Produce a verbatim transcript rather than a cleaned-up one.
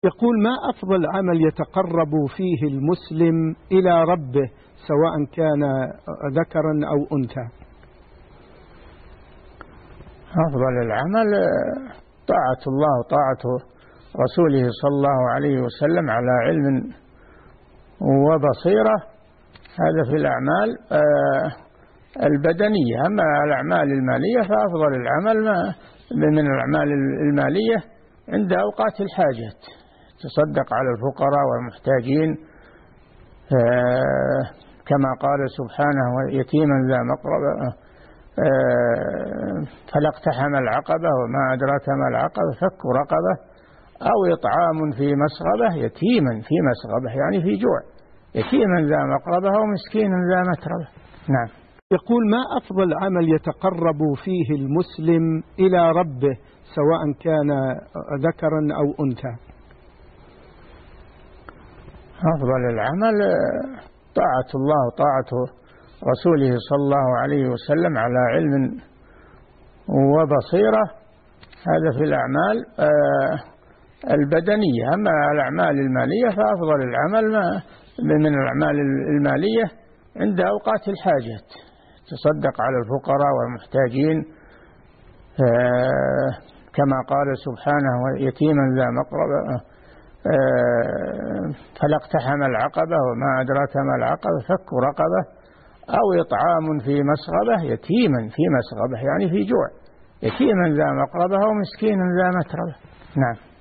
يقول: ما أفضل عمل يتقرب فيه المسلم إلى ربه سواء كان ذكرا أو أنثى؟ أفضل العمل طاعة الله وطاعة رسوله صلى الله عليه وسلم على علم وبصيرة. هذا في الأعمال البدنية. أما الأعمال المالية فأفضل العمل من الأعمال المالية عند أوقات الحاجة، تصدق على الفقراء والمحتاجين، كما قال سبحانه: يتيما ذا مقربة فلا اقتحم العقبة وما أدراك ما العقبة فك رقبة أو إطعام في مسغبة يتيما في مسغبة يعني في جوع، يتيما ذا مقربة ومسكينا ذا متربة. نعم. يقول: ما أفضل عمل يتقرب فيه المسلم إلى ربه سواء كان ذكرا أو أنثى؟ أفضل العمل طاعة الله وطاعة رسوله صلى الله عليه وسلم على علم وبصيرة. هذا في الأعمال البدنية. أما الأعمال المالية فأفضل العمل من الأعمال المالية عند أوقات الحاجة، تصدق على الفقراء والمحتاجين، كما قال سبحانه: يتيما ذا مقربة فلا اقتحم العقبة وما أدراك ما العقبة فك رقبة أو إطعام في مسغبة يتيما في مسغبة يعني في جوع، يتيما ذا مقربة ومسكينا ذا متربة. نعم.